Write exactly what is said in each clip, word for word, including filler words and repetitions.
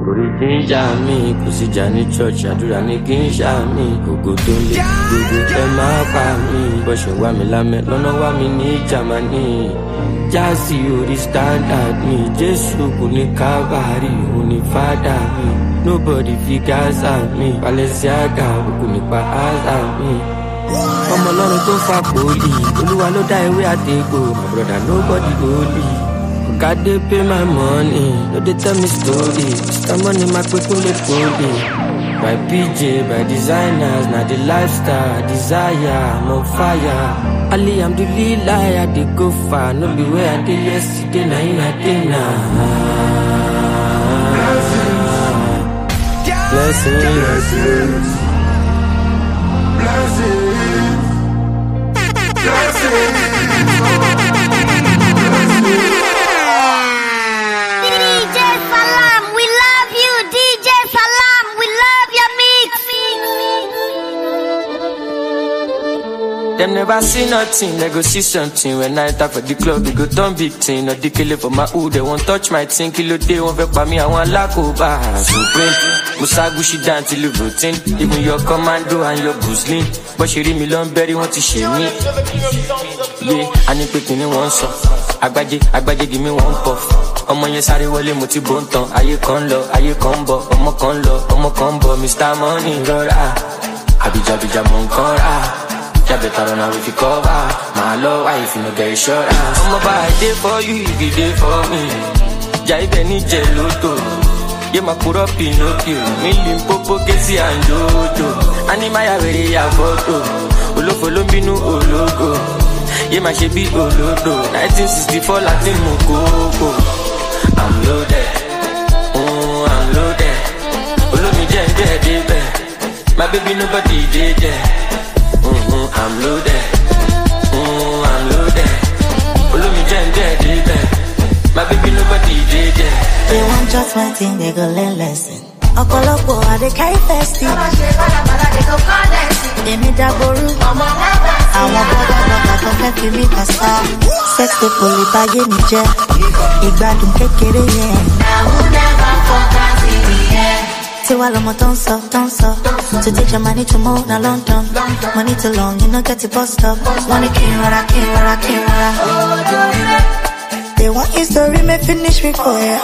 Ginger me, cause it's Johnny Church, I do that ginger me. Go go to me, go go to my me. But she want me lame, no no want me need Germany. Just you the standard me, Jesus kuni kabari, uni father me. Nobody figures out me, Balenciaga kuni pa as me. I'm alone to for police, Oluwa no die where I take go. My brother nobody holy. God they pay my money, no they tell me story. Mister Money my quick will let go. By P J, by designers, now the lifestyle, desire, I'm on fire. Ali, I'm the lead liar, they go far. No be where I did yesterday, now in a dinner. Blessings, blessings, blessings, blessings. Them never see nothing, they go see something. When I enter for the club, we go turn big thing. No declare for my hood, they won't touch my thing. Kilo day, won't vex by me, I want lack over. Supreme, Musagushi down till you routine. Even your commando and your Gusling. But she read me long berry, want to shame me. Yeah, I need picking in one song. Agbaje, Agbaje, give me one puff. Omo yen sare wole mo ti bontan. Aye kan lo, aye kan bo. Omo kan lo, omo kan bo. Mister Money, rora. Abija, abija, mon kora. Yeah, better run away if you cover. My love, why if you no get insurance? I'm a buy day for you, if you day for me. Yeah, if any geloto. Yeah, my put up Pinocchio. Million popo, Kesi and Jojo. Anima, very ya photo. Olo follow me no ologo. Yeah, my shebi olodo. nineteen sixty-four Latin Mokoko. I'm loaded. Oh, I'm loaded. Olo mi jen de de. My baby nobody did there. Mm-hmm, I'm loaded. Mm, I'm loaded. Follow me, Jen, dead, dead. My baby, nobody did that. They want just one thing, they go learn lesson. I call up for they carry festive. They need that boru. I want to go back to me, Pasta. Sex the police, I get me jet. You got to take it in. I will never forget it, yeah. Say while I'm a dancer, dancer. To take your money to move na London. Money too long, you know get it bust up. Money can't run, I can't run, I can't run. They want history, may finish me for ya.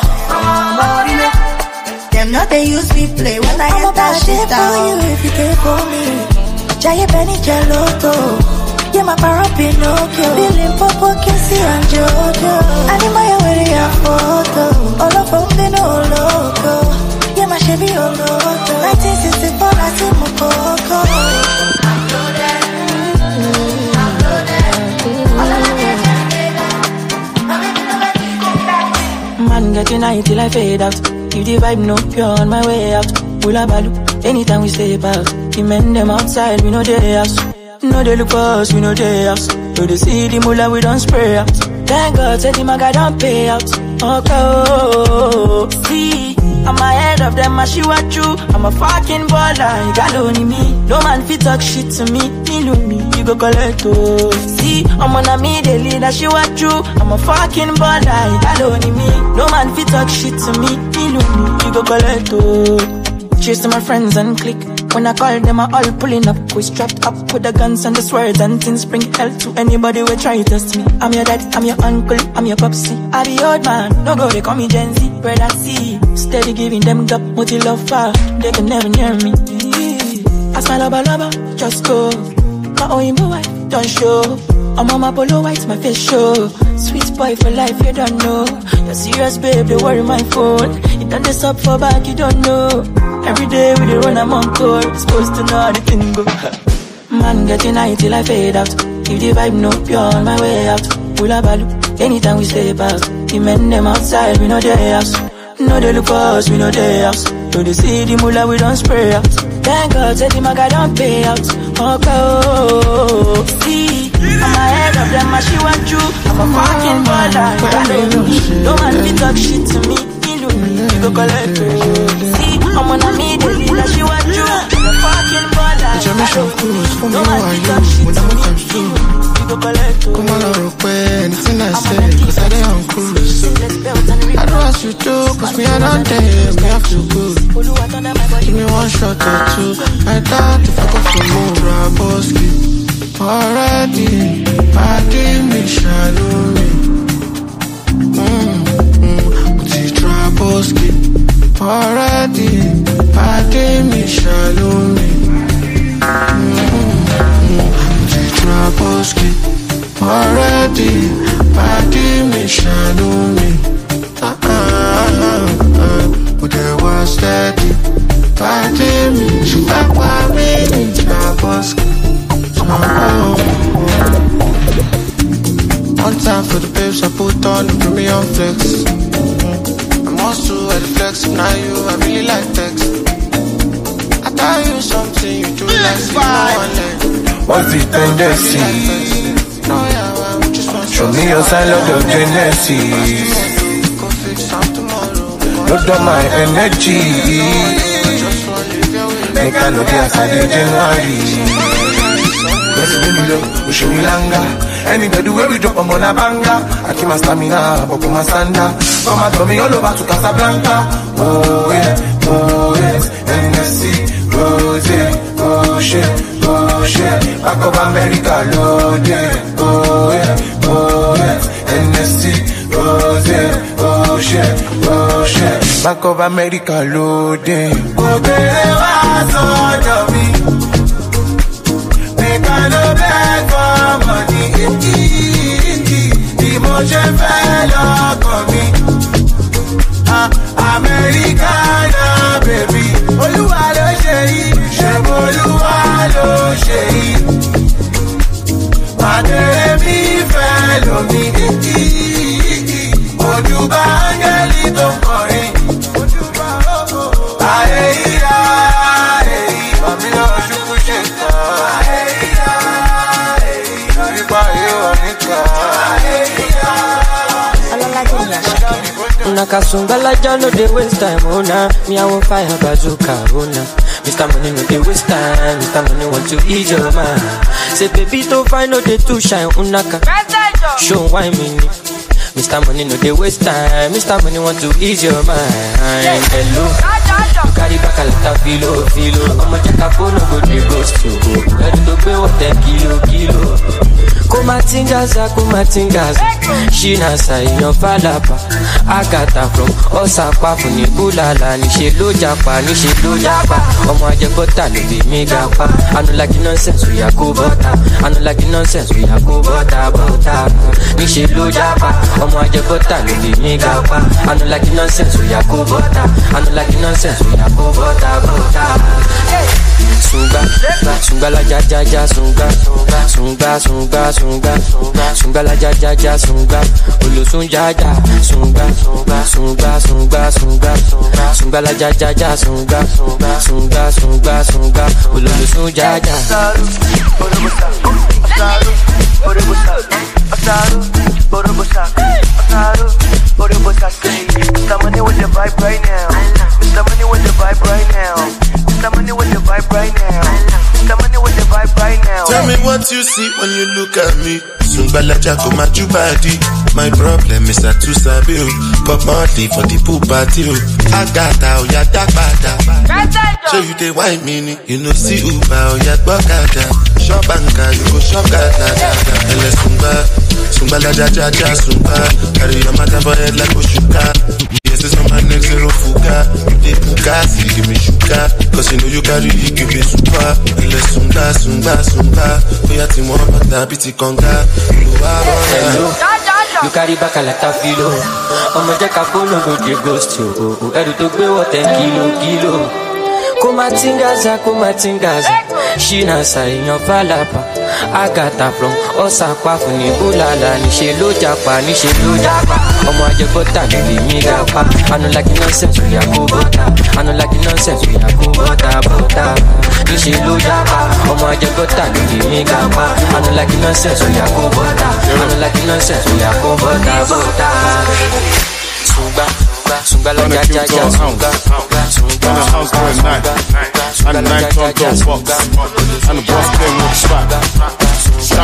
Them not they use me play when I get that shit down. For you if you take for me. Jaya Benny Geloto. Yeah, my para Pinocchio. Feeling Popo, Kissy and Jojo. Anima, where they are photo. All of them, they know loco. Yeah, my Chevy Oloto. nineteen sixty-four, I see my Coco. I'm loaded. I'm loaded. All of them, man, getting high till I fade out. If the vibe no pure on my way out. Hula balu, anytime we step out. The men them outside, we know they house. No they look for us, we know they house. So they see the mullah, we don't spray out. Thank God, say the maga don't pay out. Okay, oh, see, I'm ahead of them, I shoot at you. I'm a fucking baller, you got only me. No man fit talk shit to me, me know me, you go collect oh. See, I'm on a me, they lead, I shoot at you. I'm a fucking baller, you got only me. No man fit talk shit to me, me know me, you go collect oh. Chasing my friends and click. When I call them, I all pulling up. We strapped up with the guns and the swords and things. Bring hell to anybody who try to test me. I'm your dad, I'm your uncle, I'm your popsy. I be old man, no go, they call me Gen Z. Brother C, steady giving them gap, what you love for. They can never near me. I smile lover, lover, just go. My own wife, don't show. I'm on my polo white, my face show. Sweet boy for life, you don't know. You're serious, babe, they worry my phone. You done this up for back, you don't know. Every day we dey run, I'm on call. Supposed to know how the thing go. Man, getting high till I fade out. If the vibe no pure on my way out. Hula balu, anytime we step out. The men them outside, we know their house. No they look for us, we know their house. So they see the mullah, we don't spray out. Thank God, say the maga don't pay out. Okay, oh, see, I'm ahead of them, I she want you. I'm a fucking baller, I know you. No man fit talk shit to me, me know me, you go collect it. See, I'm on a me, the leader, she want you. I'm a fucking baller, I know you. No man fit talk shit to me, me know me. Come on, anything I say, cause I dey on cruise. I do as you do, cause me I don't dare, me have to go. Give me one shot or two, I doubt if I go for more. Raboski, already, I did me shallow me. Mmm, but you Raboski, already, I did me shallow me. Mmm, but you Raboski, already, I did me shallow me. Uh uh uh uh, but there was steady. Party me, she back by me, Raboski. One time for the babes, I put on the premium flex. Mm-hmm. I'm also at the flex, now you, I really like text. I tell you something, you do like see no one like. What's the tendency? No, yeah, I just want show me your sign of genesis. Load on my energy. Make I know the answer in January. Let's do it, we show me longer. Anybody where we drop, I'm on a banger. I keep my stamina, but put my standa. Come and throw me all over to Casablanca. Oh yeah, oh yes, N S C, Rose, oh shit, oh shit. Back of America, loaded. Oh yeah, oh yes, N S C, Rose, oh shit, oh shit. Back of America, loaded. Oh baby, what's on me? Make I no beg for money. Emotion fell on me. Ah, Americana, baby. Oluwa lo ṣe, ṣebo Oluwa lo ṣe. Madere mi fell on me. Ojuba angeli tó ń kọrin. Ayeya, ayeya, mami lọ ṣubú ṣe tán. Nakasunga la jano de waste time, oh nah. Me I want fire bazooka, oh nah. Mister Money no de waste time, Mister Money want to ease your mind. Say baby to find no de too shine, unaka. Show why me Mister Money no de waste time, Mister Money want to ease your mind. Hello, you carry back a lot of filo, filo. I'ma check a phone, no go de ghost to go. Ready to pay what ten kilo, kilo. Kumatingaza, kumatingaza. Shina sa inyo falapa. Agata from Osapa funi bulala. Nishe lo japa, nishe lo japa. Omo aje bota lo be me gapa. I don't like nonsense, we a go bota. I don't like nonsense, we a go bota, bota. Nishe lo japa. Omo aje bota lo be me gapa. I don't like nonsense, we a go bota. I don't like nonsense, we a go bota, bota. Sunga, sunga la ja ja ja sunga, sunga, sunga, sunga, sunga la ja ja ja sunga, ulu sunja ja sunga, sunga, sunga, sunga, sunga la ja ja ja sunga, sunga, sunga, sunga, ulu sunja ja. Mister Money with the vibe right now. Mister Money with the vibe right now. Mister Money with the vibe right now. Mister Money with the vibe right now. Tell me what you see when you look at me. Sungbala Jaco Majubadi. My problem is that too sabi. Pop Marley for the pool party. I got out, ya da bada. So you dey wine mini. You know see Uber or ya Bokada. Shop anka, you go shop gata gata. Ele Sungba, Sungbala Jaja Jaja Sungba. Carry your matter for head like Oshuka. Yes, it's on my neck zero fuga. You dey Bugatti, give me sugar. Cause you know you carry it, give me super. Ele Sungba, Sungba, Sungba. Oya ti mo bata biti konga. You carry back a lot of filo. I'ma check a phone, no go de ghost you. Edu to pay what ten kilo, kilo. Kumatingaza, kumatingaza. Shina sa inyo falapa. Agata from Osaka funi bulala. Nishe lo japa, nishe lo japa. Omo aje bota, baby me gapa. I don't like nonsense, we a go bota. I don't like nonsense, we a go bota, bota. Nishe lo japa. Omo aje bota, baby me gapa. I don't like nonsense, we a go bota. I don't like nonsense, we a go bota, bota. Sunga, sunga la ja ja ja sunga, sunga, sunga, and the night on go box, and the boss came with the spot.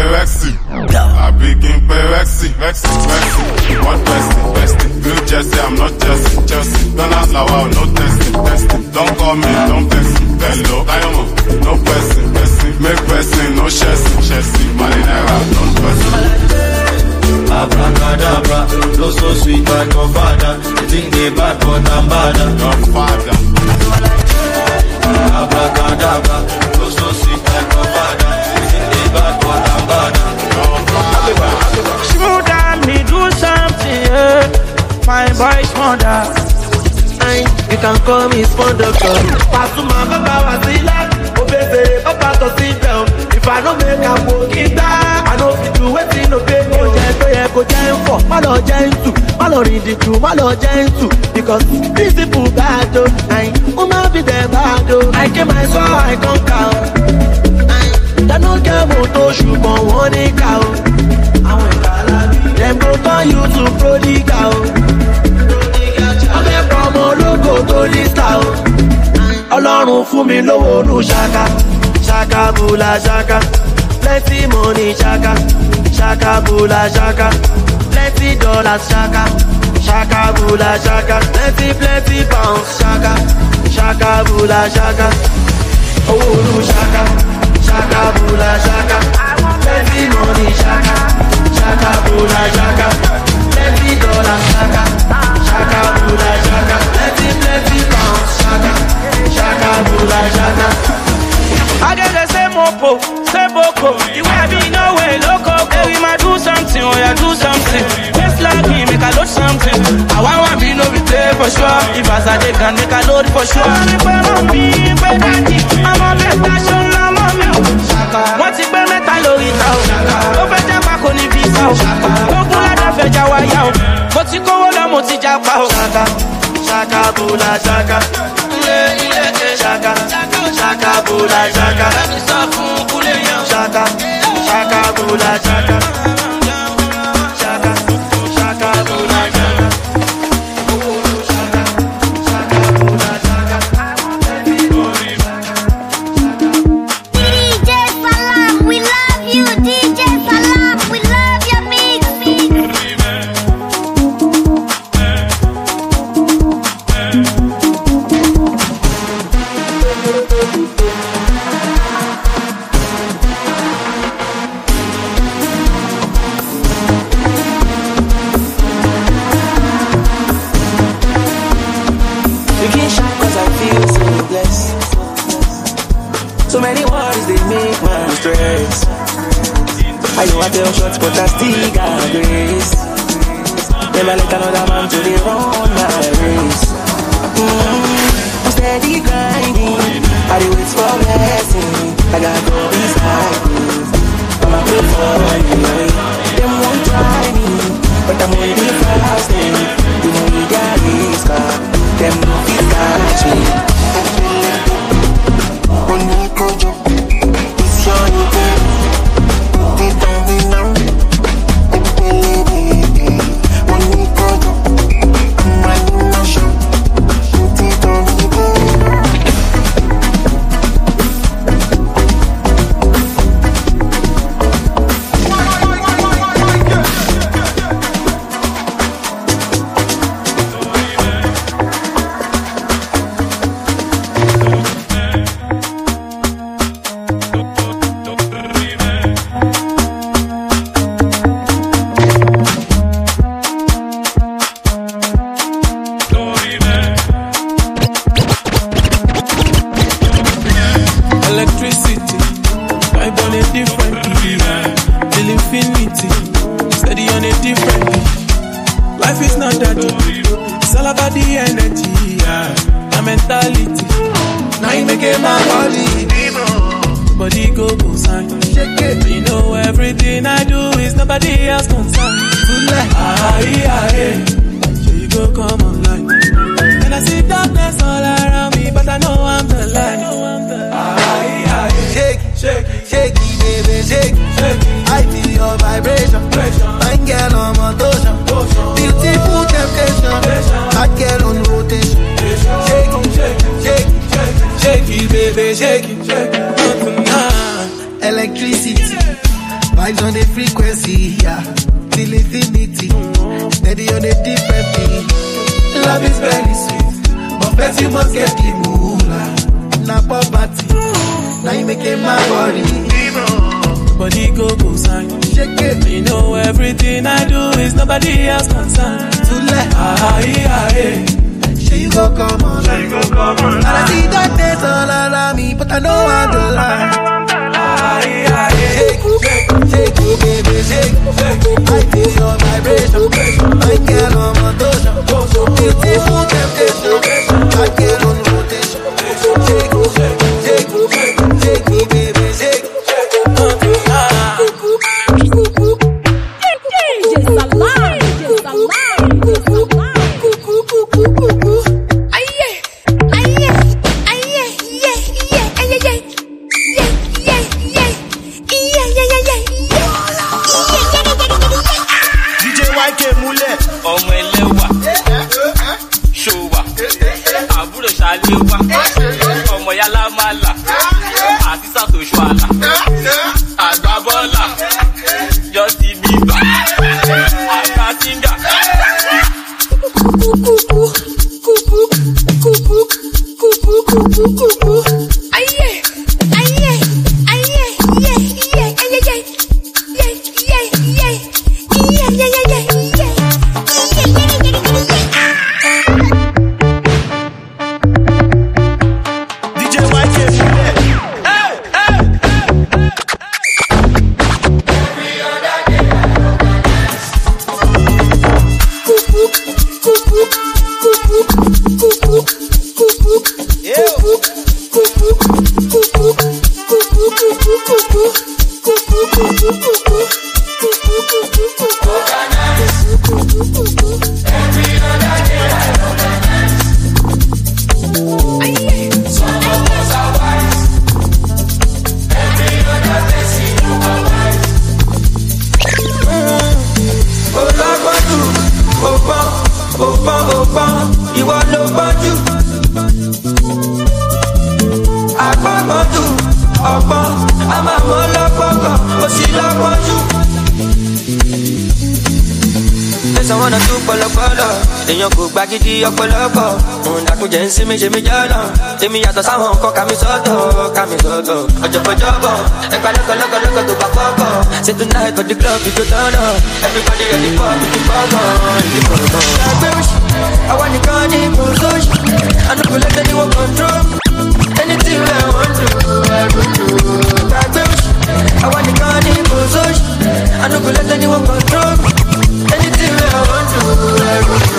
Rexy. I begin pé say Rexy, Rexy, Rexy. One bestie, bestie. Real Jesse, I'm not Jesse, Jesse. Don't ask Lawa, no testing, testing. Don't call me, don't text me. Hello, Diamond, no person, person. Make person, no chassis, chassis. Marinera, don't person. Abracadabra, look so sweet but no father. You think they bad but I'm bad. Your father. Abracadabra, look so sweet but no father. You think they bad but I'm bad. Your father. Smooth down me do something, yeah. My boy's mother. You can call me Spon Doctor. Pasuma Baba Wasila, Obese Papa to sit down. If I don't make a walk it down, I know if you waiting no pay me. Go giant for, malo giant two, malo read it through, malo giant two. Because these people bad though, I wanna be the bad though. I came my soul, I can't count. I don't care about those you but one cow. Them go turn you to prodigal. I'm a promo logo to this town. Ọlọ́run fún mi lówó nu ṣaka, ṣaka bula ṣaka, plenty money ṣaka, ṣaka bula ṣaka, plenty dollars ṣaka, ṣaka bula ṣaka, plenty plenty pounds ṣaka, ṣaka bula ṣaka, owó nu ṣaka, ṣaka bula ṣaka, plenty money ṣaka, ṣaka bula ṣaka, plenty dollars ṣaka, ṣaka bula ṣaka, plenty plenty pounds ṣaka. Shaka bula shaka. I get the same mopo, same boko. The way I be no way loco. Hey, we might do something, oh yeah, do something. Just like me, make a load something. I want be no be play for sure. If I say they can make a load for sure. I'm a better show, I'm a me. What's it be metal or it out? Don't fetch a back on the visa. Don't pull out the fetch a wire. But you go on the moti japa. Shaka, shaka bula shaka. Shaka, shaka bula shaka, shaka, shaka bula shaka, shaka, shaka bula shaka, D J Salam, we love you. D J Salam, we love your mix. So many worries they make man stress. I know I tell shots but I still got grace. Never let another man to the run my race. Mm-hmm. I'm steady grinding, I dey wait for blessing. I got go inside me, I'ma pray for you. Them won't try me, but I'm on the fasting. You know me their risk, them no fit catch me. Vibes on the frequency, yeah. Till infinity. Steady on the different beat. Love is very sweet, but first you must get the moolah. Na poverty, now you making my body. Body go go sign. Shake it. You know everything I do is nobody else concerned. To let ah yeah yeah. Sure you go come on, sure you go come on. And I see darkness all around me, but I know I'm the lie. Ah yeah yeah. Shake, shake, shake it, baby, shake, shake. I feel your vibration. I get on my motion. Beautiful temptation. I get on rotation. Shake, shake, shake, shake, shake me, baby, shake. Ọmọ ẹlẹ́wà, ṣòwà, àbúrò ṣàléwà, ọmọ yálà máa là, àti sàtòṣù àlà, àgbàbọ́là, Justy Bieber, àkàtìngà. Ayé, ayé, ayé, yé, yé, ayé, yé, yé, yé, yé, yé, yé, yé, yé. Èèyàn kò gba gidi ọ̀pọ̀lọpọ̀ òun dàkúnjẹ́ ń sinmi ṣe mí jọ́nà èmi yàtọ̀ sáwọn nǹkan kàmí sọ́tọ̀ kàmí sọ́tọ̀ ọjọ́bọ̀jọ́bọ̀ ẹ̀ka lọ́kọ̀lọ́kọ̀lọ́kọ̀ tó bá kọ́kọ̀ say tonight for the club you go turn up everybody ready for the kọ́kọ̀ ìdí kọ̀ọ̀kan. Àgbẹ̀ òṣì àwa nìkan ní mọ̀ọ́sọ́ọ̀ṣì àdúgbò lẹ́tẹ̀ ni wọ́n control anything wey I want to ẹ̀rù tó. Àgbẹ̀ òṣì àwa nìkan ní mọ̀ọ́sọ́ọ̀ṣì àdúgbò lẹ́tẹ̀ ni wọ́n control anything wey I want to ẹ̀rù tó.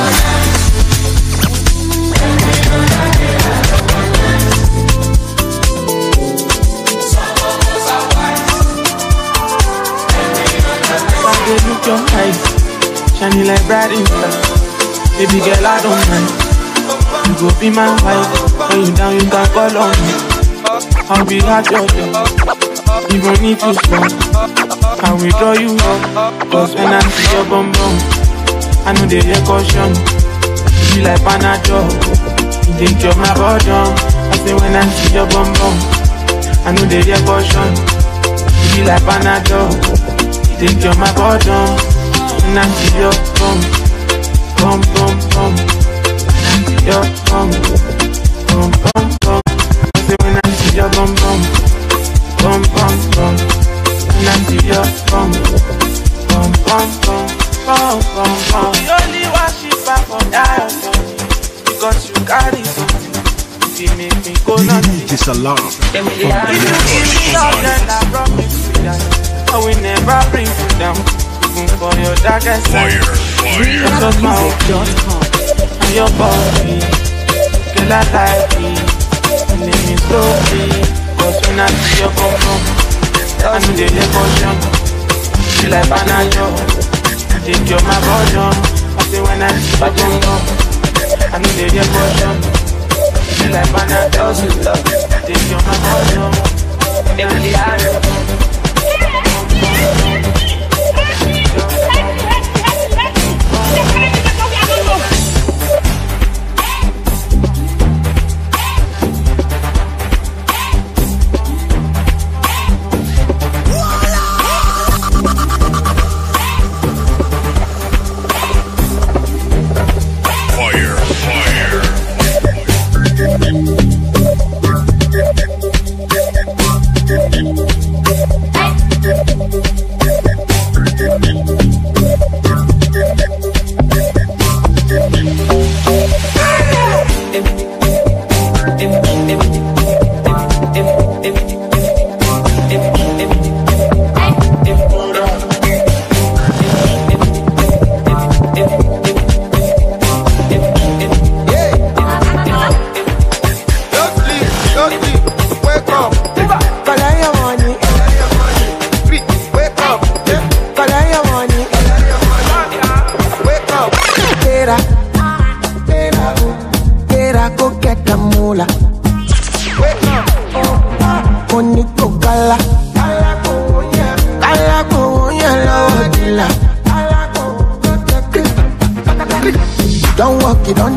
Look your eyes, shining like bright in star. Baby girl, I don't mind. You go be my wife. When you down, you can call on me. I'll be at your door, even if you strong. I will draw you up, cause when I see your bum bum, I know they hear caution. You be like Panadol, you take your my bottom. I say when I see your bum bum, I know they hear caution. You be like Panadol. Take your my bottom, and I see your bum, bum, bum, bum. And I see your bum, bum, bum, bum. I say when I see your bum, bum, bum, bum, bum. And I see your bum, bum, bum, bum, bum, bum, bum. You only worship her for that, because you carry something. You make me go nuts. It's alarm. If you give me all that, I promise you that I will never bring you down, even for your darkest side. Just my own and your body, girl I like it. Name me slowly, cause when I see your bum bum, I know they hear caution. She like Panadol, take your my bottom. I say when I see your bum bum, I know they hear caution. She like Panadol, take your my bottom. Every day.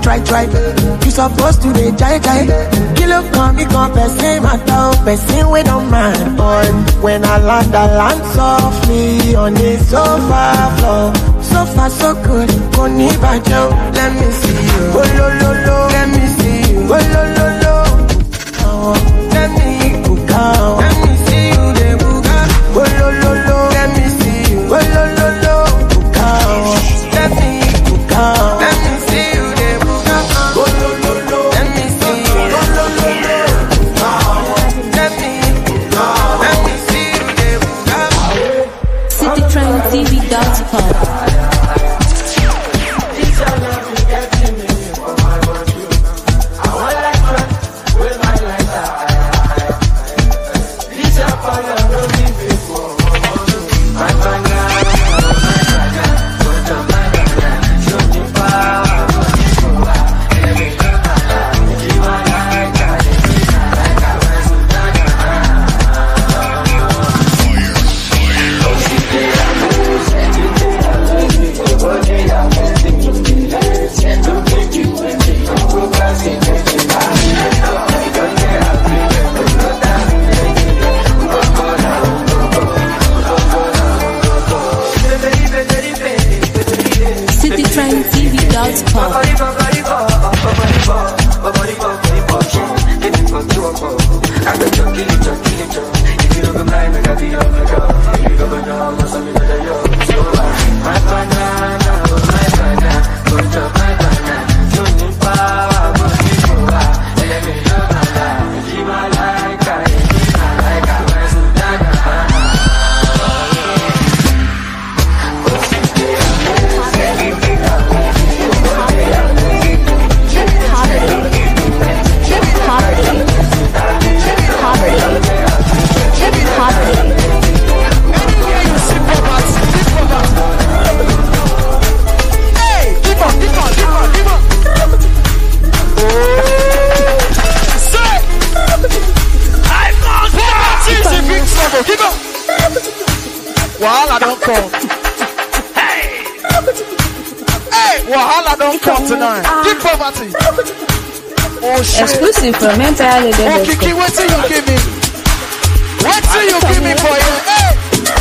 try, try. You supposed to be jai, jai. Kill up, come, me come, person, my dog, person, we don't mind, boy. When I land, I land softly on the sofa floor. So far, so good, Koni Bajo, let me see you. Oh, lo, lo, lo, let me see you. Oh, lo, lo, lo, oh, let me cook out. Let me see you, the buga. Oh, lo, lo, lo, let me see you. Oh, lo, lo, lo, cook out. Let me cook out. Let me see you, the buga. Oh, lo, lo, lo, let me see you. Oh, lo, lo, lo, cook out. Let me cook out. Let me see you, the buga. City Train T V dot com. Wahala don't come. Hey! Hey! Wahala don't come tonight. Deep poverty. Oh shit. Exclusive from mental. Oh Kiki, wait till you give me. Wait till you give me for you. Hey!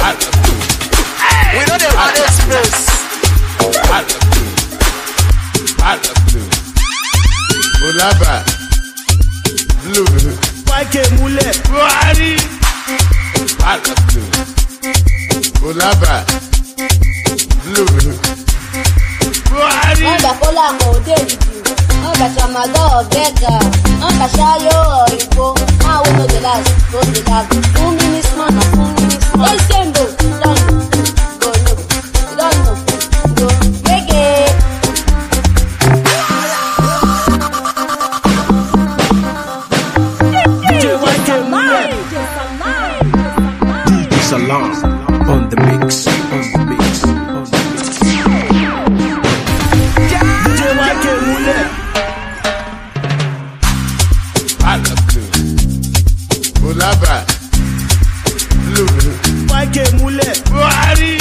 We don't have any space. Olaba. Blue. Wake mule. Buhari. Blue. Olaba. Blue. Buhari. Onda kola ko deli. Onda chamaga ogega. Onda shayo ipo. Now we know the last. Go the last. Two minutes man. Two minutes man. Hey Sendo. Don't go no. Don't know. Go. Gege. Salam on the mix, on the mix, on the mix. D J Y K Mule. Olaba. Blue. Y K Mule. Buhari.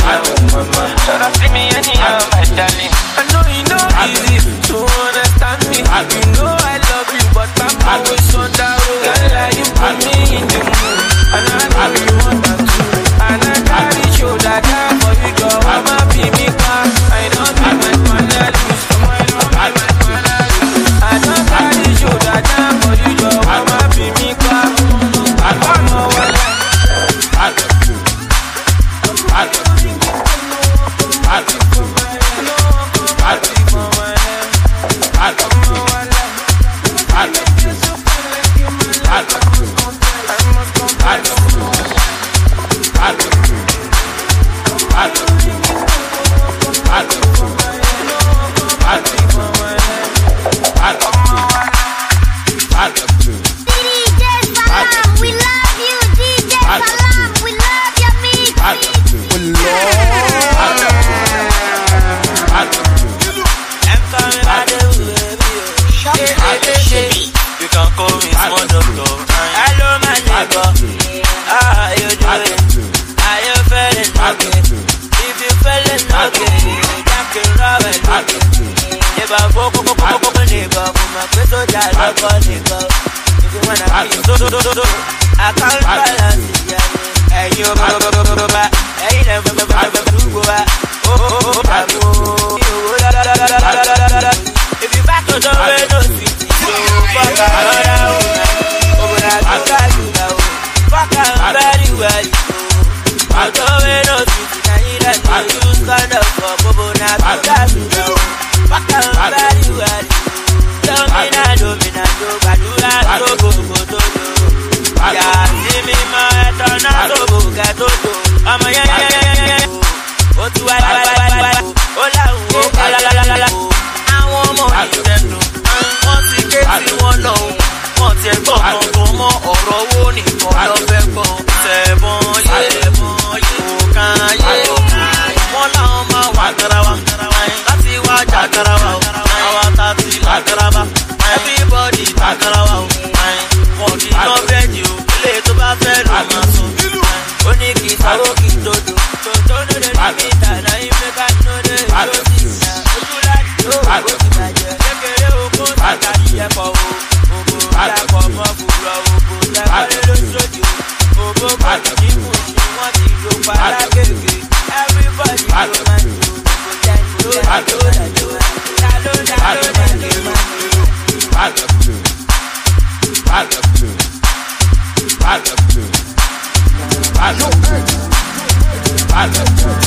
mama. Should I see me anyhow, my darling? I know you know easy to understand me. You know I love you, but I'm always on that road. Girl, you put me in the mood, and I know you want that too. And I gotta show that I'm for you, girl. I'm a baby car. I don't be my partner, lose. I don't be my partner, lose. I don't gotta show that I'm for you, girl. I'm a baby car. I don't know what I I love you. I love you. I love you. I love you. I love you. I love you. I love you. I love you. I love you. I love you. I love you. I love you. I love you. I love you. D J Salam, we love you. D J Salam, we love your mix. I love you. We love I love you. I love you. I'm coming out the way. You can call me small doctor. Hello, my neighbor. How you doing? Are you feeling okay? If you feeling okay, you can feel okay. Neighbor, go go go go go go neighbor. My face so dark, go neighbor. If you wanna be so so so so, I can't balance it. Hey you go go go go back. Hey never never never go back. Oh oh oh oh. If you back to the way, no sweet. So fuck around. Oh but I do that you know. Fuck around very well. I don't know sweet. Now you let me use stand up for Bobo. Now do that you know. Fuck around very well. Don't mean I do mean I do. But do that so go go do do. Yeah, see me my head on a so go get do do. I'm a yeah yeah yeah yeah. Oh do I I I I. Oh la oh la la la la. Àwọn ọmọ ìdẹ́nu wọ́n ti ké tí wọ́n lọ wọ́n ti gbọ́ kankan mọ́ ọ̀rọ̀ owó nìkan lọ fẹ́ gbọ́. Sẹ̀bọ̀n yé òkàn yé wọ́n láwọn máa wà garawa láti wá jà garawa o àwọn tàbí là garawa everybody là garawa o wọ́n kì í lọ bẹ́ẹ̀ni o ilé tó bá fẹ́ ló máa sọ. Ó ní kì í sáwó kì í dodo tó lóde ní ìta náà ìfẹ́ ká ní òde tó ti nà ojú láti ó ó ti bàjẹ́ kékeré oko tàkà ìyẹ́pọ̀ o òbò dàpọ̀ mọ́ fúrọ̀ òbò tẹ́kọ̀lé lóṣooṣù òbò kọ̀ọ̀tù ní kùsù wọ́n ti lò pa lágbègbè everybody ló máa ń lò òbò jẹ́ ló dàjò dàjò dàjò dàjò dàjò máa ń lò. I love you. I love you. I love you. I love you. I love you.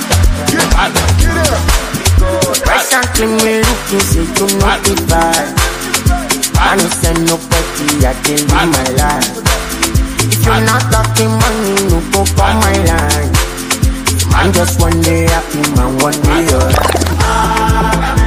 I love you. Recently me looking say you know the vibe. I no send nobody, I tell you my life. If you're not talking money, no go for my line. Man just one day happy, man one day you're right.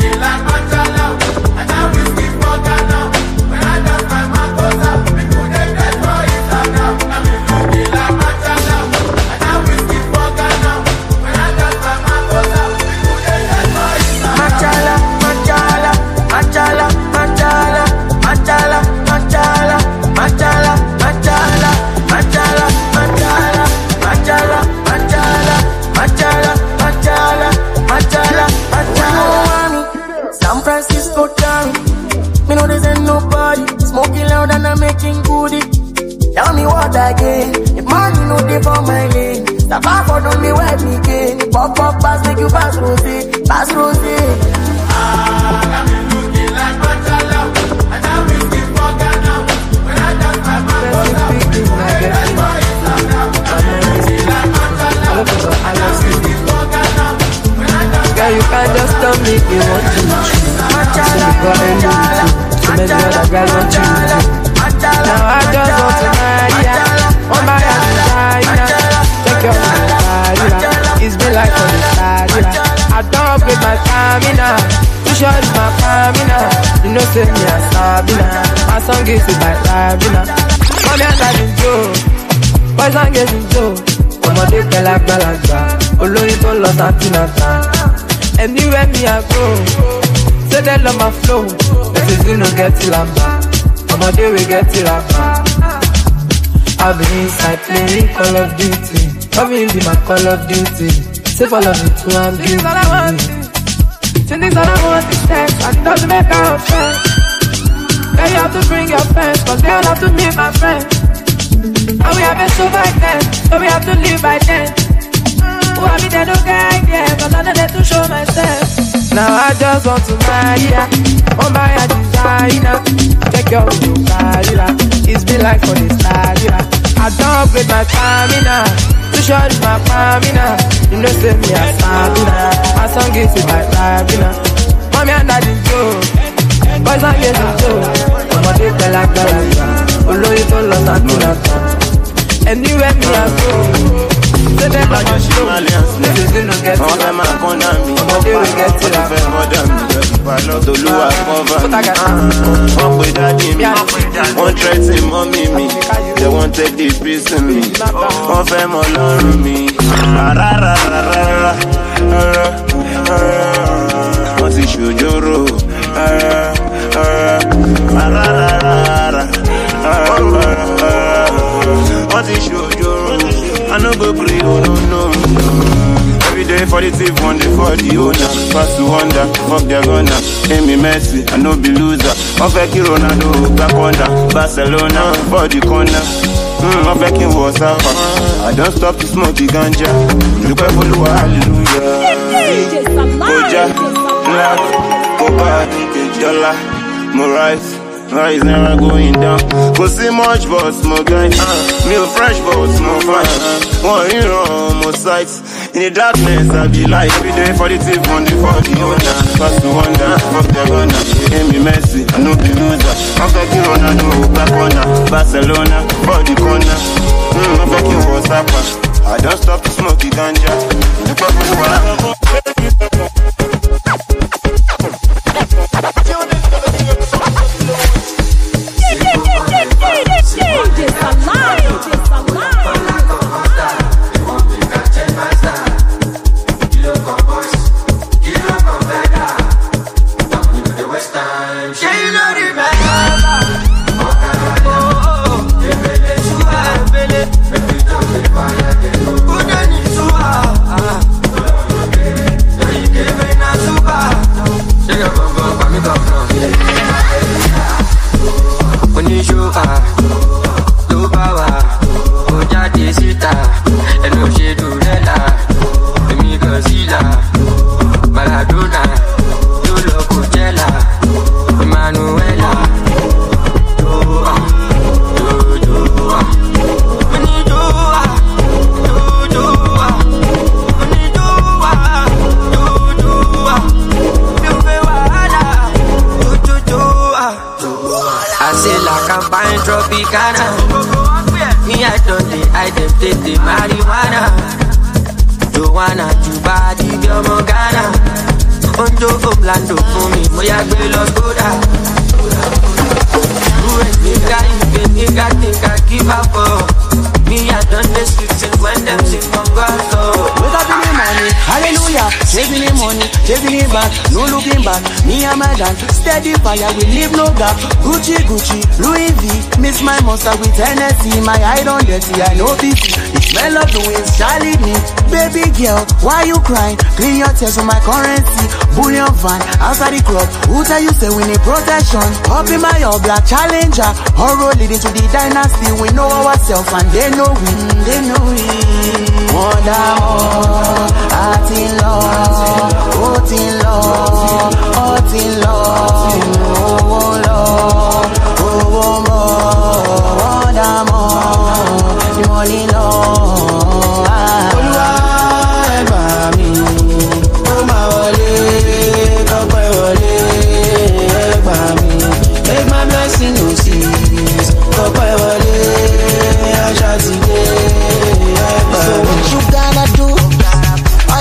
Tell me what again? If money no dey for my lane, stop off for don't be wipe me again. Pop pop pass make you pass rosé, pass rosé. Ah, got me looking like Machala, and now we still for Ghana. When I dance my man goes up, hey, that's why it's not now. Got me looking like Machala, and now we still for Ghana. When I dance, girl you can't just tell me you want to. Machala, Machala, so many other guys want you. Now I just want to marry ya. On my designer, take your body. It's been like on the side. I don't upgrade my stamina. Too short is my stamina. You know say me a Sabina. My song is by Sabina. Mommy and daddy Joe, boys and girls in Joe. Ọmọdé pẹ̀lú àgbàlagbà, olórin tó lọ Santinata. Anywhere me I go, say they love my flow. This is you no get till I'm back. Ọmọdé we get it up. I've been inside playing Call of Duty. Loving be my call of duty. Say for love me too, I'm guilty. Things that I want, things that I want is sex, and it doesn't make our friends. Yeah, you have to bring your friends, cause they don't have to meet my friends. And we have been so back then, so we have to live by then. Who have me there, no guy, yeah, but I'm not there to show myself. Now I just want to marry ya, oh my designer. Take your career, it's been like for this career. I don't upgrade my stamina, to show you my stamina. You know save me a stamina, my song is with my stamina. Mommy and daddy Joe, boys and girls in Joe. Ọmọdé pẹ̀lú àgbàlagbà, olóyè tó lọ sàtúnàtà. Anywhere me I go, say them I just show. This is no get it. Ọmọdé will get it. Tolúwa cover me. Wọ́n pe daddy mi, wọ́n threaten mommy mi. They won't take the peace in me. Wọ́n fẹ́ mọ lọ́rùn mi. Wọ́n ti ṣòjóró. Wọ́n ti ṣòjóró. I no go pray, oh no no. Every day for the thief, one day for the owner. Pass to wonder, fuck their gunner. Aim me Messi, I no be loser. Off a key Ronaldo, back under. Barcelona, for the corner. Mm, off a key was I don't stop to smoke the ganja. Look at Oluwa, hallelujah. Koja, black, Koba, Dollar, Morais. Rise never going down. Go see much but small guy. Me a fresh but small fire. One hero, more sights. In the darkness I be light. Every day for the thief, one day for the owner. Pass to wonder, fuck the gunner. Aim me Messi, I no be loser. I'm fucking Ronaldo, back corner. Barcelona, for the corner. Mm, I'm fucking Wasapa. I don't stop to smoke the ganja. The purple one. Me, I don't dey, I dem take the marijuana. Joanna, Jubadi, Biomo, Ghana. Ondo, Oblando, for me, Moya, Belos, Goda. Who is nigga, you nigga, think I give up for me, I don't dey sing when them sing from God, so. Wake up in the morning, hallelujah, saving the money, saving it back, no looking back. Me and my dad, steady fire, we leave no gap. Gucci, Gucci, Louis V, miss my monster with Hennessy. My eye on dirty, I know B T. The smell of the winds, Charlie me. Baby girl, why you crying? Clean your tears from my currency. Bullion van, outside the club. Who tell you say we need protection? Up in my all black challenger. All road leading to the dynasty. We know ourselves and they know we, they know we. Wonder more, heart in love, heart in love, heart in love, oh Lord, oh more, wonder more, the money love. Olúwa ẹ bá mi, ó máa wọlé, kọ́pẹ́ wọlé, ẹ gbà mí, make my blessing no cease, kọ́pẹ́ wọlé, àṣà ti dé. So what you gotta do?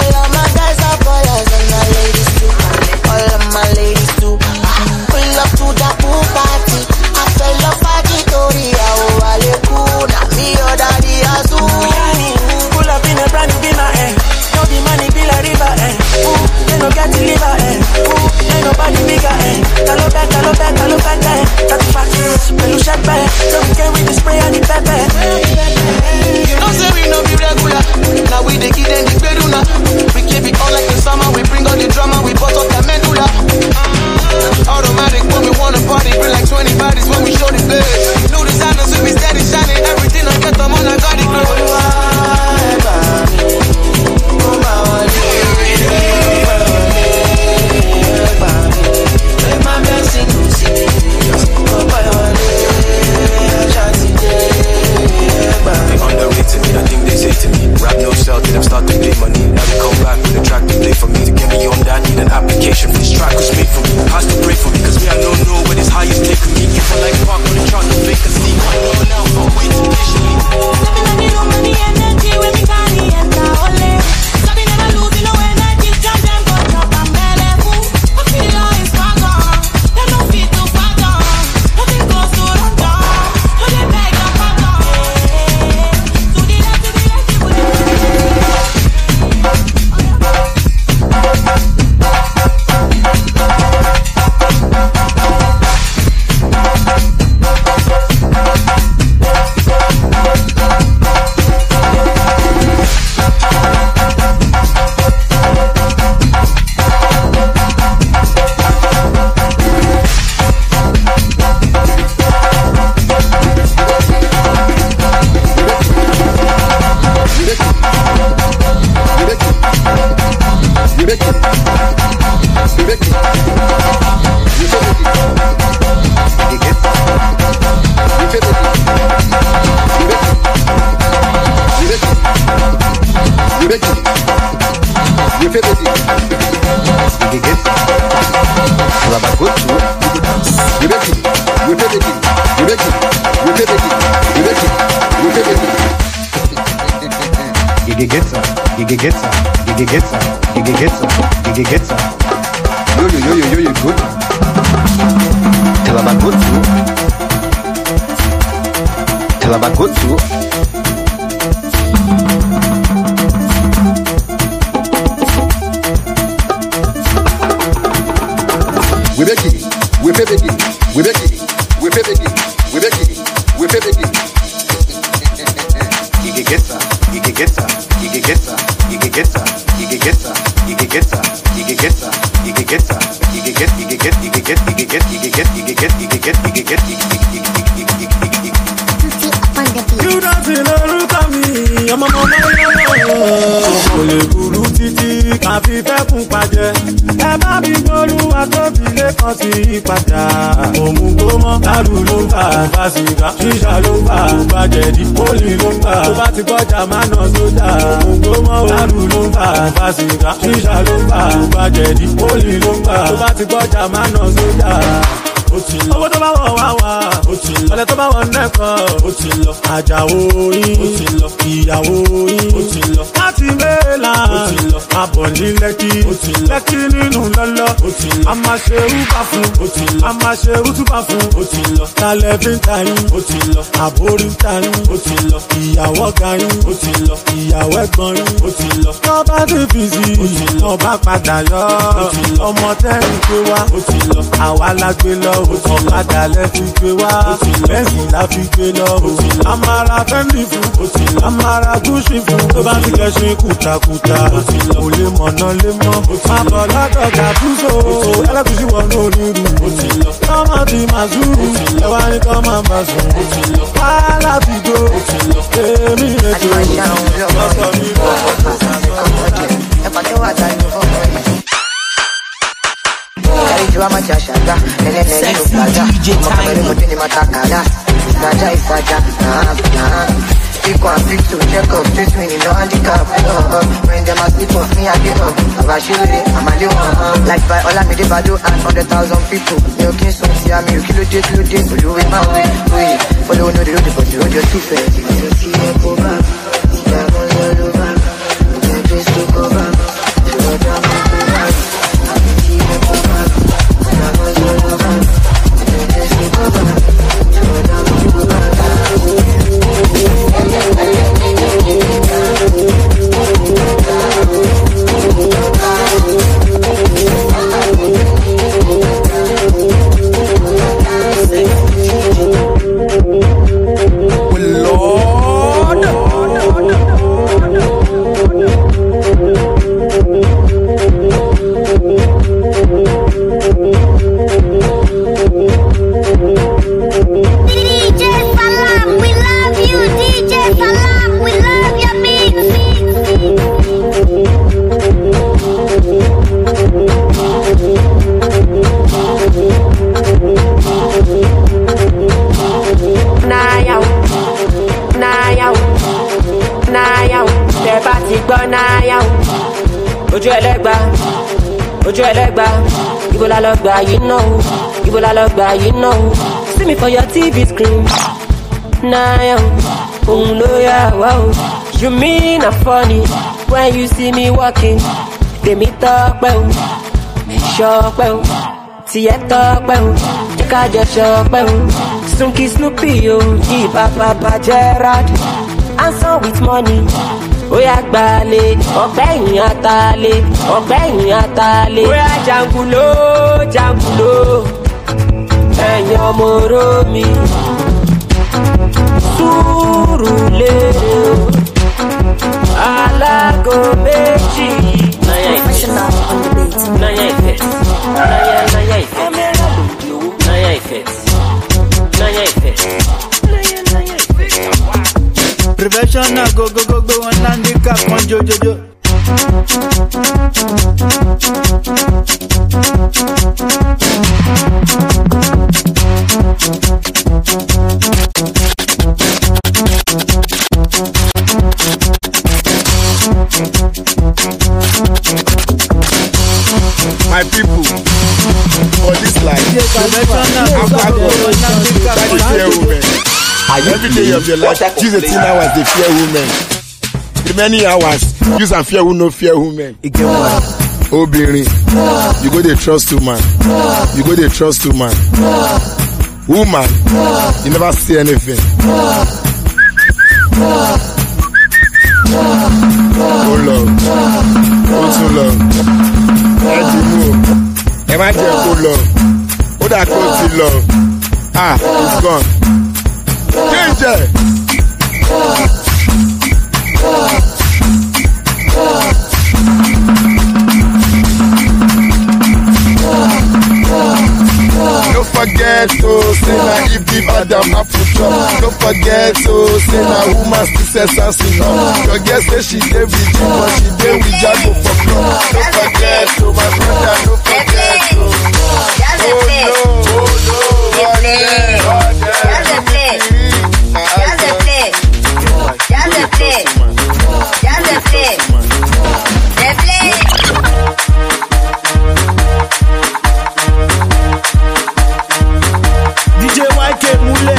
make it. We make it. We make it. You get it. We make it. We make it. We make it. We make it. We make it. You get it. You have a good tool. We make it. We make it. We make it. We make it. We make it. We make it. You get some. You get some. You get some. You get some. You get some. Yo yo yo yo yo yo good. Tell about good too. Tell about good too. We make it. We make it. We make it. We make it. We make it. We make it. You get some. You get some. You get some. You get some. You get some. You get some. You get some. You get some. You get you get you get you get you get you get you get you get you get you don't know look at me, I'm a mama. Kò lè burú títí ká fi fẹ́ kún pàjẹ́. Ẹ bá mi gbólúwa tóbi lẹ́kàn sí ìpàdà. Òmùgbò mọ́ dàrú ló ń bá fásiká. Ṣíṣà ló ń bá bàjẹ́dì. Pólì ló ń bá tó bá ti gbọ́jà máa nà sójà. Òmùgbò mọ́ dàrú ló ń bá fásiká. Ṣíṣà ló ń bá bàjẹ́dì. Pólì ló ń bá tó bá ti gbọ́jà máa nà sójà. Owó tó bá wọ̀ wá wá, ọ̀lẹ́ tó bá wọ̀ nẹ́kan, àjàwó yín, ìyàwó yín, láti mẹ́la, àbọ̀ ní lẹ́kí, lẹ́kí nínú lọ́lọ́, a máa ṣe rúbà fún, a máa ṣe rútúbà fún, tálẹ̀ fi ń ta yín, àbórí ń ta yín, ìyàwó ga yín, ìyàwó ẹ̀gbọ́n yín, tọ́ba ti fi sí, ọba padà yọ, ọmọ tẹ́rìn pé wá, àwa la gbé lọ. Ọ̀kadà lẹ fi gbé wá, bẹ́ẹ̀sì la fi gbé lọ. Amara fẹ́mi fún, amara gúúsì fún. Tó bá ti kẹ́sìn kùtàkùtà, kò lè mọ̀nà lé mọ́. Àbọ̀ lọ́dọ̀gà búso, ẹlẹ́gùsì wọnú onírú. Kọ́mọ ti máa zúrù, ẹ wá ní kọ́ máa bá sùn. Wàhálà fi gbó, èmi ètò lọ́sọ̀ mi bọ̀. Ẹ̀fà tó wà dájú fún mi. You are my Jashaka, and then you look like that. I'm going to do my Takara. Saja is Saja, nah, nah. You can't fix to check up, just when you know handicap. When them asleep off me, I get up. I'm a shoot it, I'm a little like by all I made it, I do and hundred thousand people. You can't so see me, you kill it, kill it, follow with my way. Wait, follow no the road, but you road, you're too fast. You see me go back, see I'm on your low back. You can't just go back, you know that I'm go back. You see me go back. Ojú ẹlẹ́gba, ojú ẹlẹ́gba, ibo la lọ gbà yìí náà, ibo la lọ gbà yìí náà. See me for your T V screen, náà òun ló yà wá o. You mean I'm funny when you see me walking? Tèmi tọ́pẹ́ o, ṣọpẹ́ o, tiẹ̀ tọ́pẹ́ o, jẹ́ ká jọ ṣọpẹ́ o. Sunky Snoopy o, yí Papa Gerard, answer with money. Oya gbalẹ̀, ọ̀gbẹ́yìn atalẹ̀, ọ̀gbẹ́yìn atalẹ̀. Oya jangulo, jangulo, ẹ̀yin ọmọ oró mi. Surulere o, alágo méjì. Naya ìfẹ́, naya ìfẹ́, naya naya ìfẹ́, naya ìfẹ́, naya ìfẹ́, naya naya ìfẹ́. Professional go go go go one handicap one jo jo jo. My people, for this life, after God, fear women. Every day of your life, use eighteen hours they fear women. The many hours, use and fear who no fear women. Obìnrin, you go dey trust woman. You go dey trust woman. Woman, you never see anything. Oh Lord, oh too Lord. Ẹ ti mú o, ẹ má jẹ́ kó lọ. Ó dà kó ti lọ. Ah, it's gone. Danger. Don't forget to say na if the madam apple chop. Don't forget to say na woman still say something up. Your girl say she dey with you, but she dey with Jago for club. Don't forget to my brother, don't forget to. Oh no, oh no, oh yeah, oh yeah. Just a play. Just a play. Just a play. Just a play. They play. D J Y K Mule.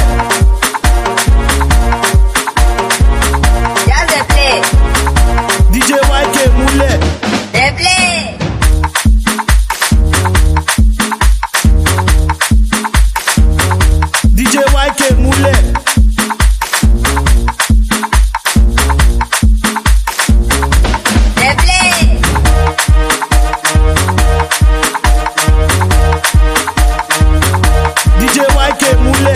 Just a play. D J Y K Mule. They play. D J Y K Mule. They play. D J Y K Mule.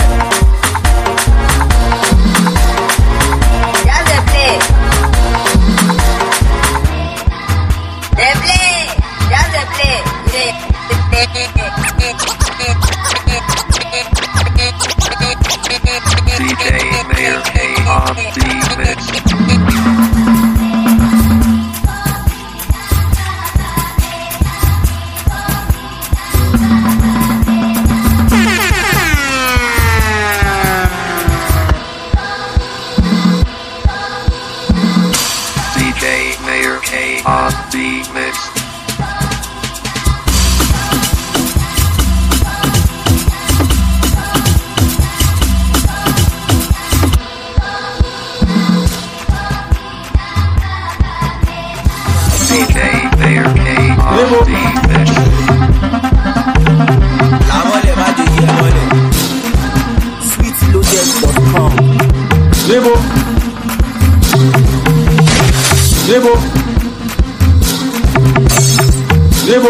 Just a play. They play. Just a play. D J Mayor K on the mix. D J Mayor K on the mix. D J Mayor K on the mix. La mole ma de ye mole. sweet loaded dot com. Lebo. Lebo. Lebo.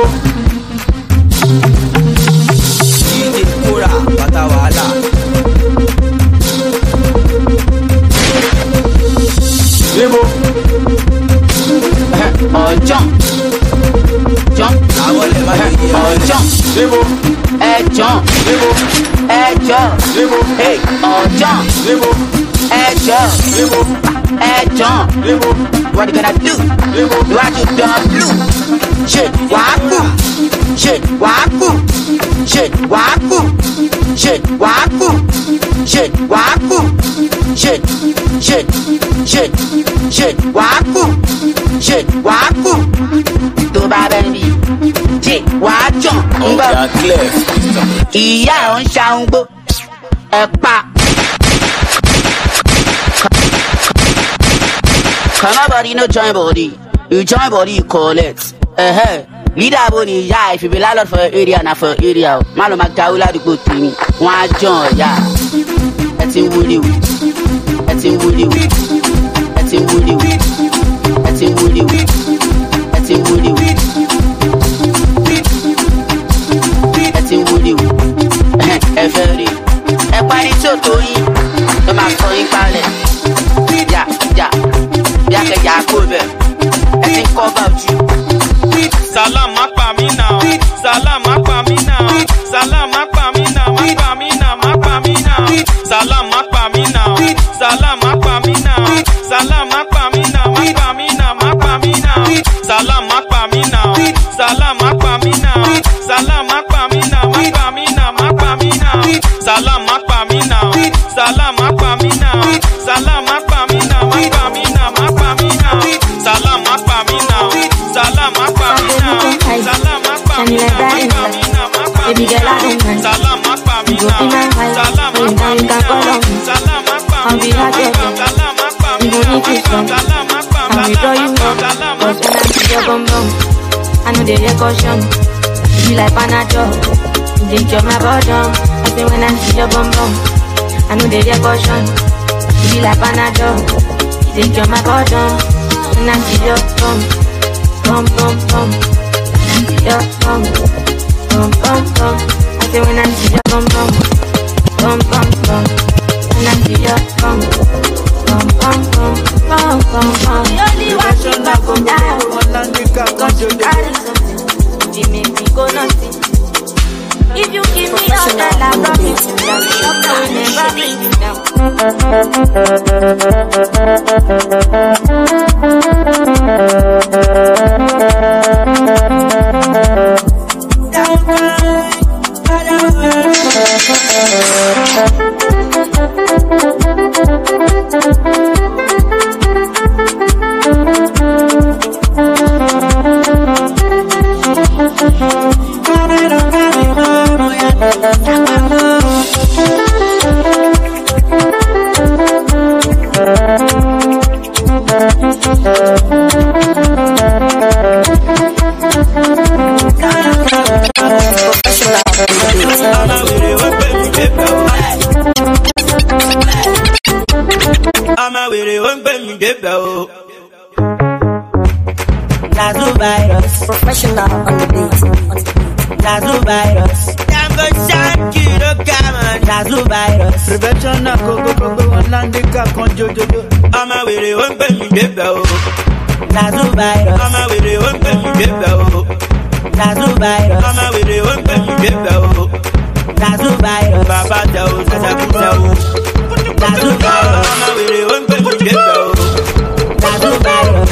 D J Kora bata wahala. Lebo. Ọjọ́. Jọ́. La mole ma de ye ọjọ́. Lebo. Ẹjọ́. Lebo. Ẹjọ́. Lebo. Hey, ọjọ́. Lebo. Ẹjọ́. Lebo. Ẹjọ́. Lebo. What you gonna do? Lebo. You have to dumb blue. Shit, waku. Shit, waku. Shit, waku. Shit, waku. Shit, waku. Shit, shit, shit, shit, waku. Shit, waku. Tó bá bẹ́ẹ̀ bí. Shit, wájọ̀. ń bọ̀. Ìyá ẹ̀ ń ṣàǹgbó. Ẹ pa. Come on, body, no join body. You join body, you call it. Eh, uh-huh. Leader body, yeah. If you be landlord for area, not for area. Malo Magdaula, the good thing. One join, yeah. That's in Woody. That's in Woody. That's in Woody. That's in Woody. That's in Woody. That's in Woody. Eh, very. Eh, party so to you. The man calling palette. Yeah, yeah. Yeah, que ya cover. I think cover you. Salam pa mi now. Salam pa mi now. Salam pa mi now. Pa mi now. Pa mi now. Salam pa mi now. Salam pa mi now. Salam pa mi now. Pa mi now. Pa mi now. Salam pa mi now. Salam pa mi now. Salam pa mi now. Pa mi now. Pa mi now. Salam pa mi now. Salam pa mi now. Salam pa mi now. Pa mi now. Pa mi now. Salam pa mi now. Salam pa mi now. Salam pa Shining like bright stars. Baby girl, I don't mind. You go be my wife. Anytime you can call on me. I'll be at your door. You don't need to come. I will draw you up. Cause when I see your bum bum, I know they get caution. You be like Panadol. You dey cure my bottom. I say when I see your bum bum, I know they get caution. You be like Panadol. You dey cure my bottom. When I see your bum, bum bum bum. Your bum, bum bum bum. I say when I see your bum bum, bum bum bum. When I see your bum, bum bum bum, bum bum bum. The only one thing that go down, cause you carry something. You make me go nothing. If you give me all that I promise you, I'll be up and never bring you Nazu virus, professional on the beat. Nazu virus, Dango Shanky, no come on. Nazu virus, prevention na go go go go on landika konjo jojo. Ama wele wempe mi beba o. Nazu virus, ama wele wempe mi beba o. Nazu virus, ama wele wempe mi beba o. Nazu virus, baba jao sasa kusao. Nazu virus, ama wele wempe mi beba o. Nazu virus.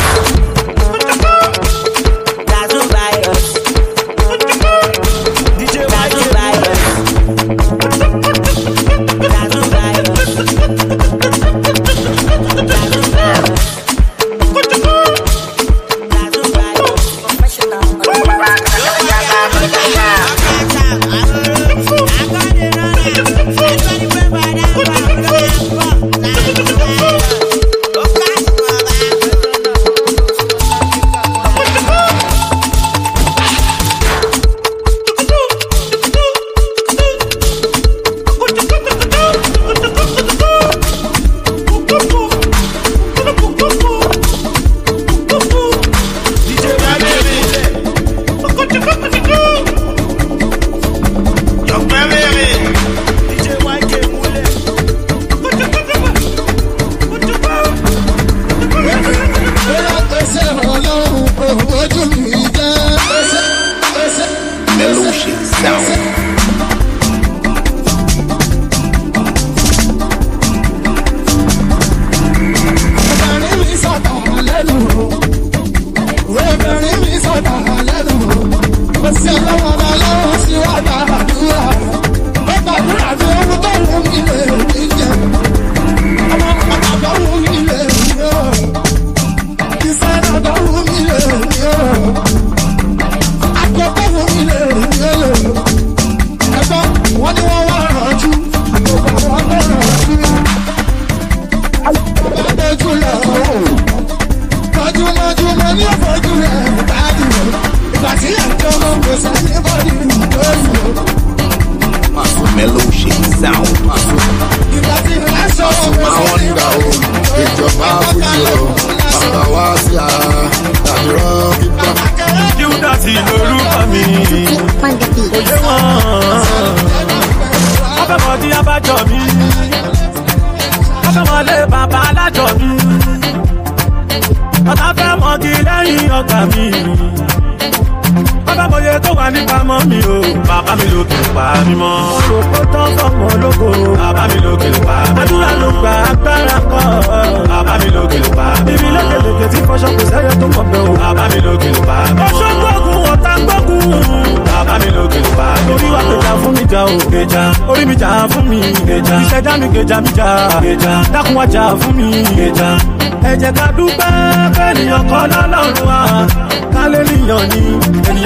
Geja mi ja, geja, dákun wá jà fún mi, geja. Ẹ jẹ́ ká dúpẹ́, ènìyàn kọ́ lọ́lọ́run wa. Kálé níyàn ni, ènìyàn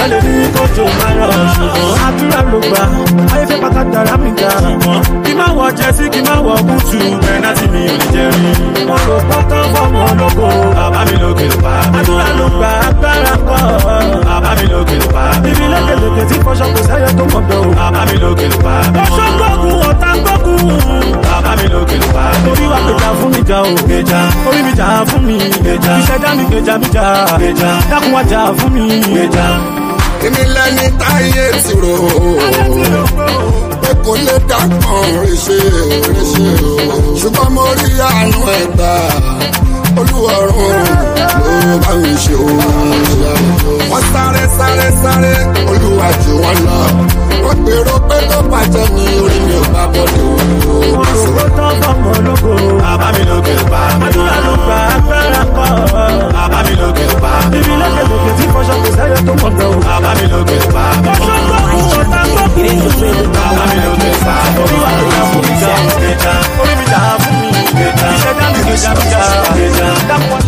lè ní kótó máa rọ̀ ṣùgbọ́n àdúrà ló gbà ayé fẹ́ pàtàkì ara mi ga kí má wọ jẹ́sí kí má wọ búùtù pẹ́nátì mi ò ní jẹ́ rí wọn kò pọ́tán fọ́ọ̀mù ológo bàbá mi lókè ló pa àdúrà ló gbà agbára kọ́ bàbá mi lókè ló pa bíbí lókèlókè tí fọṣọ kò sẹ́yẹ tó mọ̀ bẹ́ẹ̀ o bàbá mi lókè ló pa ọṣọ gbógun ọ̀tá gbógun bàbá mi lókè ló pa orí wa gbèjà fún mi jà o gbèjà orí mi jà fún mi gbèjà ìṣẹ̀dá mi gbèjà mi jà gbèjà dákun wá jà fún mi gbèjà. èmi lẹni táyé ti rò pé kò lè dápọ̀ ríṣe ríṣe ṣùgbọ́n mo rí àánú ẹ̀dá olúwarùn ló bá mi ṣe òun wọ́n sáré sáré sáré olúwa jù wọ́n lọ wọ́n gbèrò pé tó bàjẹ́ ní orí mi ò bá bọ́dọ̀ wọ́n rò ó tán fọ́mọ ológo bàbá mi lókè ló pa àdúrà ló gbà agbára kọ́ bàbá mi lókè ló pa bíbí lókèlókè tí fọṣọ kò sẹ́yẹ tó mọ̀ bẹ́ẹ̀ o bàbá mi lókè ló pa ọṣọ gbógun ọ̀tá gbógun bàbá mi lókè ló pa orí wa gbèjà fún mi jà gbèjà orí mi jà fún mi gbèjà ìṣẹ̀dá mi gbèjà mi jà gbèjà dápọ̀.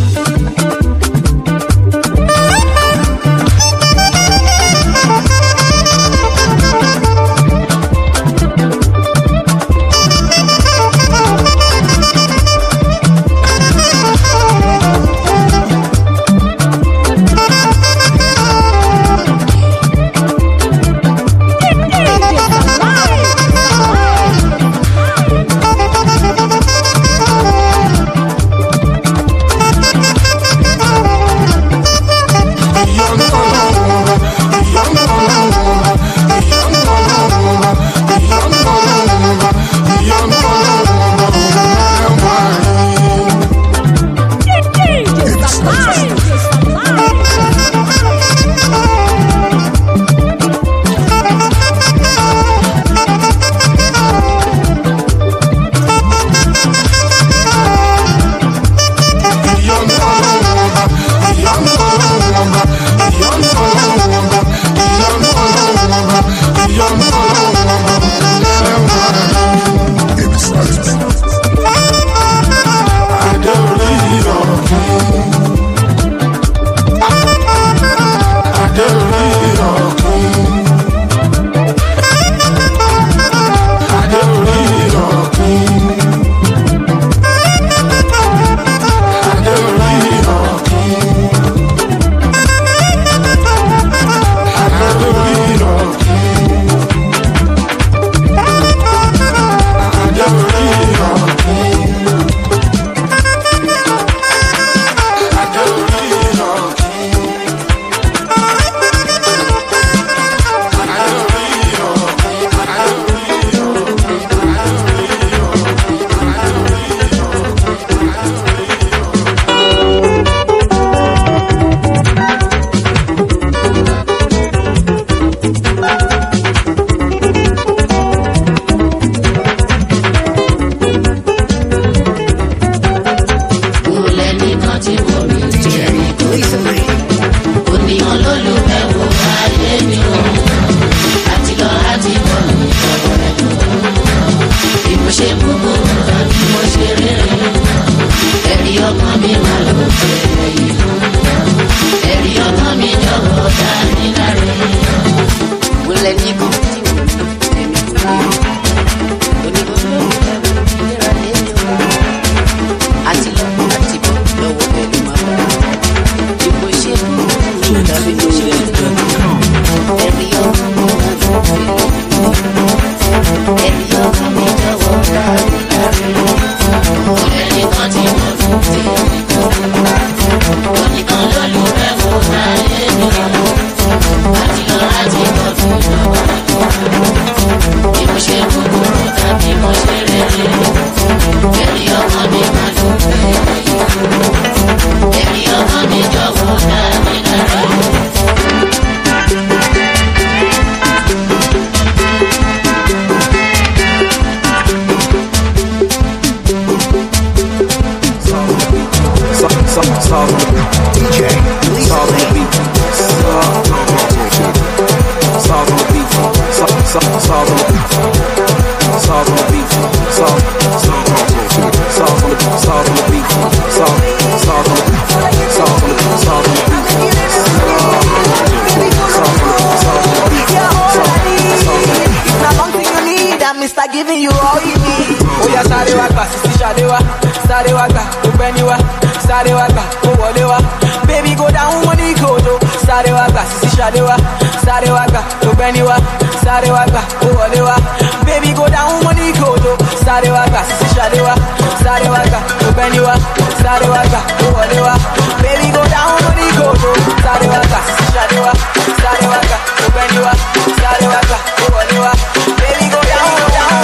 Sáré wá gbà, ó gbẹ́ ní wá. Sáré wá gbà, ó wọlé wá. Baby go down when he go do. Sáré wá gbà, sisi ṣadé wá. Sáré wá gbà, ó gbẹ́ ní wá. Sáré wá gbà, ó wọlé wá. Baby go down when he go do. Sáré wá gbà, sisi ṣadé wá. Sáré wá gbà, ó gbẹ́ ní wá. Sáré wá gbà, ó wọlé wá. Baby go down when he go do. Sáré wá gbà, sisi ṣadé wá. Sáré wá gbà, ó gbẹ́ ní wá. Sáré wá gbà, ó wọlé wá. Baby go down, go down.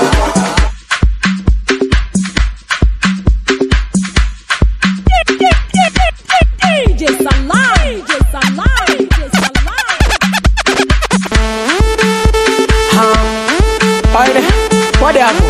D J Salam, D J Salam, D J Salam. Huh? Alright, what happened?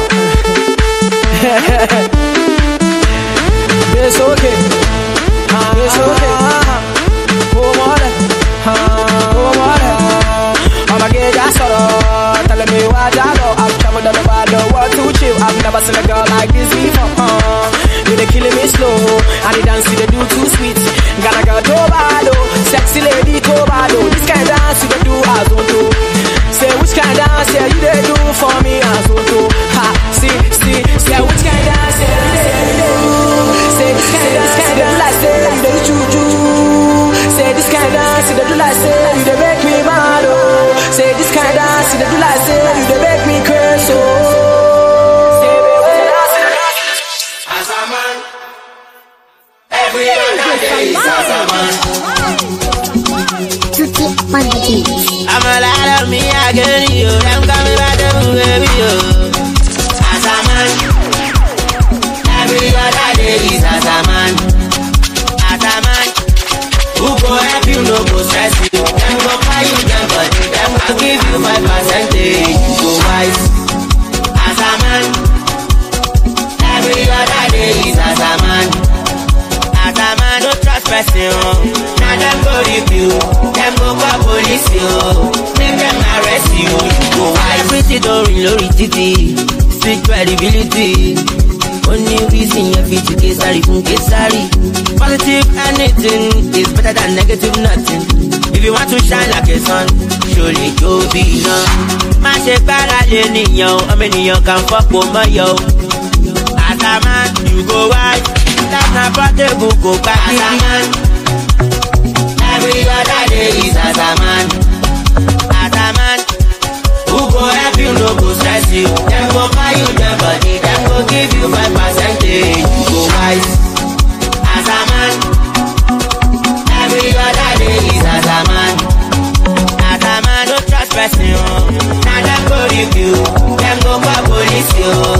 It's okay. Huh? It's okay. Oh, mother. Huh? Oh, mother. I'ma get that sort telling me what I know. I've traveled all over the world to chill. I've never seen a girl like this before. Uh, you they killing me slow. And the dance they do too sweet. Got a girl Tobado, sexy lady Tobado. This kind of dance you they do as on to. Say which kind of dance yeah you they do for me as on to. Ha, see, see, say which kind of dance yeah you they do. Say this kind of dance you they do like say you they choo choo. Say this kind of dance you they do like say you they make me mad oh. Say this kind of dance you they do like say you they make me curse oh. Say baby dance as a man. Every other day is as a man. I'm a lot of me, I get you. I'm coming back to baby you. As a man. Every other day is as a man. As a man. Who go help you, no go stress you. Them go buy you, them body. Them go give you my percentage. You go wise. As a man. Every other day is as a man. As a man, don't trust person. Now them go review. Them go call police you. Make them arrest you. You go wise. Everything don't ring low rigidity. Street credibility. Only reason you fit to get sorry from get sorry. Positive anything is better than negative nothing. If you want to shine like a sun, surely you'll be enough. Man say para leni yo, how many you can fuck with my yo? As a man, you go wide. That's not portable, go back as a man. Every other day is as a man. As a man. Who go help you, no go stress you. Them go buy you their body. Them go give you my percentage. You go wise. As a man. Every other day is as a man. As a man, don't trust person. Now them go review. Them go call police you.